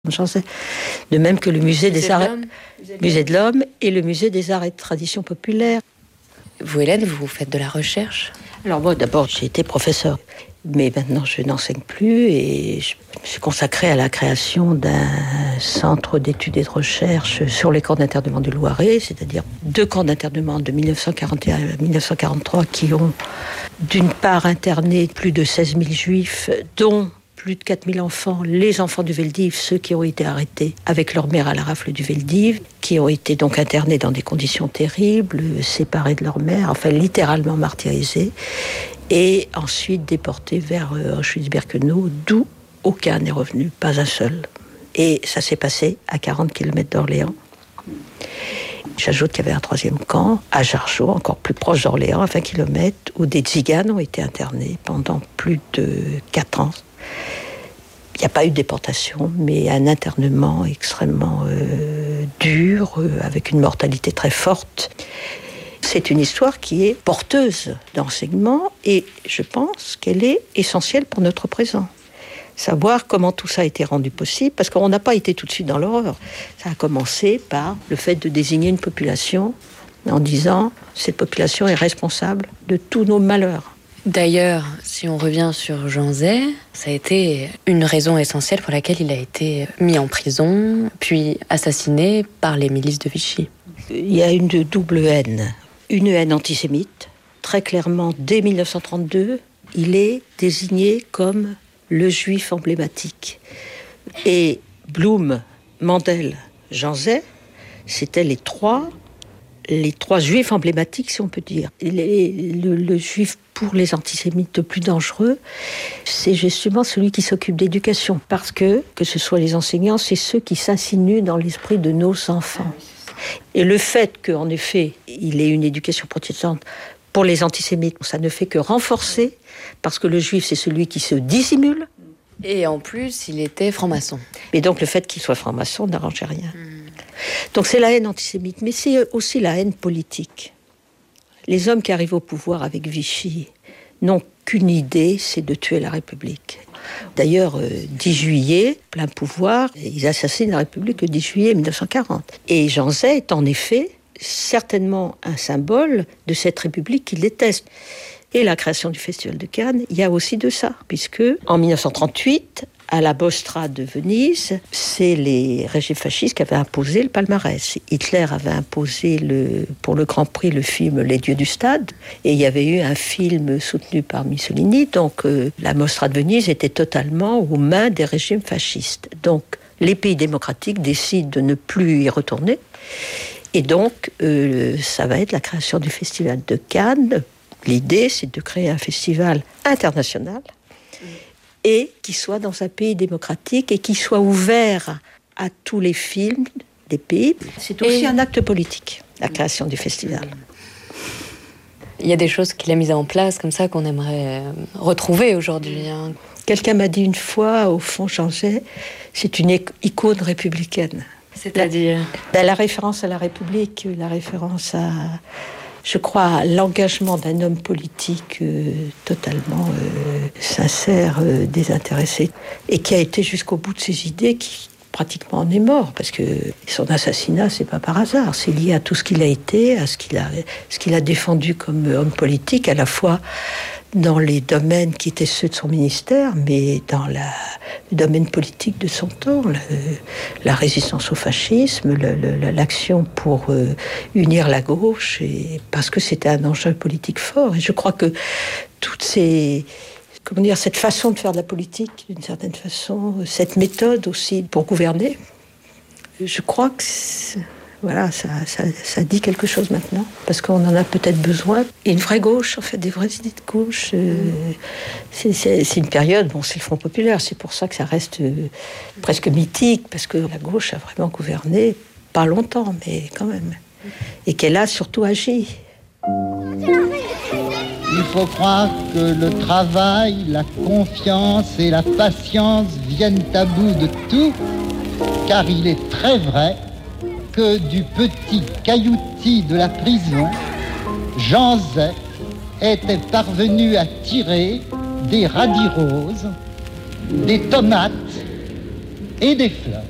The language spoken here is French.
Janzet. De même que le musée des arts, musée de l'homme et le musée des arts et traditions populaires. Vous, Hélène, vous faites de la recherche? Alors moi, d'abord, j'ai été professeur. Mais maintenant, je n'enseigne plus et je me suis consacrée à la création d'un centre d'études et de recherche sur les camps d'internement du Loiret, c'est-à-dire 2 camps d'internement de 1941 à 1943 qui ont, d'une part, interné plus de 16 000 juifs, dont plus de 4 000 enfants, les enfants du Veldiv, ceux qui ont été arrêtés avec leur mère à la rafle du Veldiv, qui ont été donc internés dans des conditions terribles, séparés de leur mère, enfin littéralement martyrisés, et ensuite déportés vers Auschwitz-Birkenau, d'où aucun n'est revenu, pas un seul. Et ça s'est passé à 40 km d'Orléans. J'ajoute qu'il y avait un 3e camp, à Jargeau, encore plus proche d'Orléans, à 20 km, où des tziganes ont été internés pendant plus de 4 ans. Il n'y a pas eu de déportation, mais un internement extrêmement dur, avec une mortalité très forte. C'est une histoire qui est porteuse d'enseignement et je pense qu'elle est essentielle pour notre présent. Savoir comment tout ça a été rendu possible, parce qu'on n'a pas été tout de suite dans l'horreur. Ça a commencé par le fait de désigner une population en disant « cette population est responsable de tous nos malheurs ». D'ailleurs, si on revient sur Janzet, ça a été une raison essentielle pour laquelle il a été mis en prison, puis assassiné par les milices de Vichy. Il y a une double haine. Une haine antisémite. Très clairement, dès 1932, il est désigné comme le juif emblématique. Et Blum, Mandel, Janzet, c'était les trois juifs emblématiques, si on peut dire. Le juif pour les antisémites le plus dangereux, c'est justement celui qui s'occupe d'éducation. Parce que ce soit les enseignants, c'est ceux qui s'insinuent dans l'esprit de nos enfants. Et le fait qu'en effet, il ait une éducation protestante pour les antisémites, ça ne fait que renforcer, parce que le juif, c'est celui qui se dissimule. Et en plus, il était franc-maçon. Et donc le fait qu'il soit franc-maçon n'arrangeait rien. Donc c'est la haine antisémite, mais c'est aussi la haine politique. Les hommes qui arrivent au pouvoir avec Vichy n'ont qu'une idée, c'est de tuer la République. D'ailleurs, 10 juillet, plein pouvoir, ils assassinent la République le 10 juillet 1940. Et Janzet est en effet certainement un symbole de cette République qu'il déteste. Et la création du Festival de Cannes, il y a aussi de ça, puisque en 1938, à la Mostra de Venise, c'est les régimes fascistes qui avaient imposé le palmarès. Hitler avait imposé pour le Grand Prix le film Les Dieux du Stade, et il y avait eu un film soutenu par Mussolini, donc la Mostra de Venise était totalement aux mains des régimes fascistes. Donc les pays démocratiques décident de ne plus y retourner, et donc ça va être la création du Festival de Cannes. L'idée, c'est de créer un festival international et qui soit dans un pays démocratique et qui soit ouvert à tous les films des pays. C'est aussi un acte politique, la création du festival. Il y a des choses qu'il a mises en place comme ça qu'on aimerait retrouver aujourd'hui. Quelqu'un m'a dit une fois, au fond, Janzet, c'est une icône républicaine. C'est-à-dire la référence à la République, la référence à... Je crois à l'engagement d'un homme politique totalement sincère, désintéressé, et qui a été jusqu'au bout de ses idées, qui pratiquement en est mort, parce que son assassinat, c'est pas par hasard, c'est lié à tout ce qu'il a été, à ce qu'il a défendu comme homme politique, à la fois dans les domaines qui étaient ceux de son ministère, mais dans le domaine politique de son temps, la résistance au fascisme, l'action pour unir la gauche, et parce que c'était un enjeu politique fort. Et je crois que toutes ces... cette façon de faire de la politique, d'une certaine façon, cette méthode aussi pour gouverner, je crois que... Voilà, ça dit quelque chose maintenant, parce qu'on en a peut-être besoin. Et une vraie gauche, en fait, des vraies idées de gauche. C'est une période, c'est le Front populaire, c'est pour ça que ça reste presque mythique, parce que la gauche a vraiment gouverné, pas longtemps, mais quand même. Et qu'elle a surtout agi. Il faut croire que le travail, la confiance et la patience viennent à bout de tout, car il est très vrai que du petit cailloutis de la prison, Janzet était parvenu à tirer des radis roses, des tomates et des fleurs.